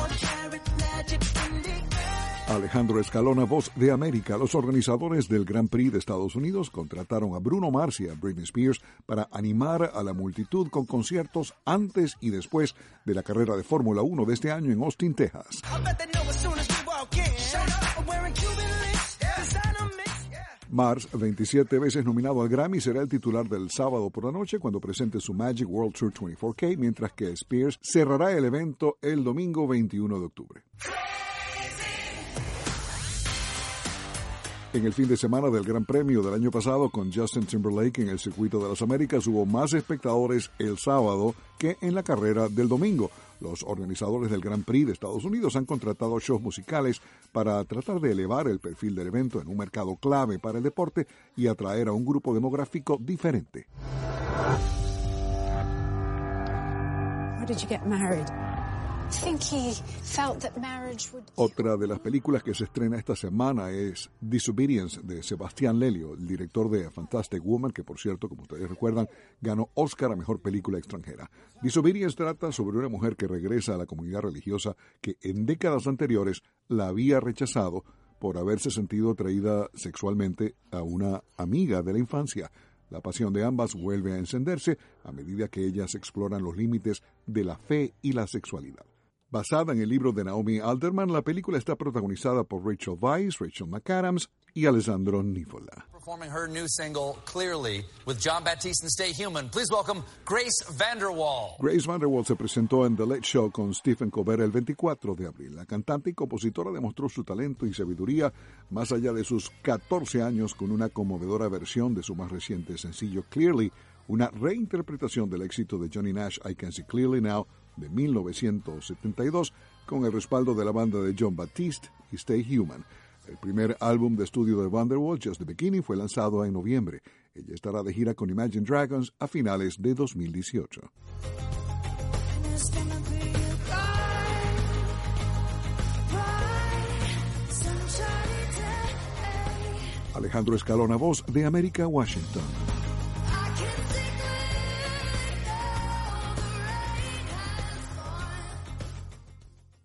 Alejandro Escalona, Voz de América. Los organizadores del Grand Prix de Estados Unidos contrataron a Bruno Mars y a Britney Spears para animar a la multitud con conciertos antes y después de la carrera de Fórmula 1 de este año en Austin, Texas. Mars, 27 veces nominado al Grammy, será el titular del sábado por la noche cuando presente su Magic World Tour 24K, mientras que Spears cerrará el evento el domingo 21 de octubre. En el fin de semana del Gran Premio del año pasado con Justin Timberlake en el Circuito de las Américas hubo más espectadores el sábado que en la carrera del domingo. Los organizadores del Gran Prix de Estados Unidos han contratado shows musicales para tratar de elevar el perfil del evento en un mercado clave para el deporte y atraer a un grupo demográfico diferente. How did you get married? Otra de las películas que se estrena esta semana es Disobedience de Sebastián Lelio, el director de A Fantastic Woman, que por cierto, como ustedes recuerdan, ganó Oscar a Mejor Película Extranjera. Disobedience trata sobre una mujer que regresa a la comunidad religiosa que en décadas anteriores la había rechazado por haberse sentido atraída sexualmente a una amiga de la infancia. La pasión de ambas vuelve a encenderse a medida que ellas exploran los límites de la fe y la sexualidad. Basada en el libro de Naomi Alderman, la película está protagonizada por Rachel Weisz, Rachel McAdams y Alessandro Nivola. Performing her new single, Clearly, with Jon Batiste and Stay Human. Please welcome Grace VanderWaal. Grace VanderWaal se presentó en The Late Show con Stephen Colbert el 24 de abril. La cantante y compositora demostró su talento y sabiduría más allá de sus 14 años con una conmovedora versión de su más reciente sencillo Clearly, una reinterpretación del éxito de Johnny Nash I Can See Clearly Now de 1972 con el respaldo de la banda de Jon Batiste y Stay Human. El primer álbum de estudio de VanderWaal, Just the Beginning, fue lanzado en noviembre. Ella estará de gira con Imagine Dragons a finales de 2018. Alejandro Escalona, Voz de América, Washington.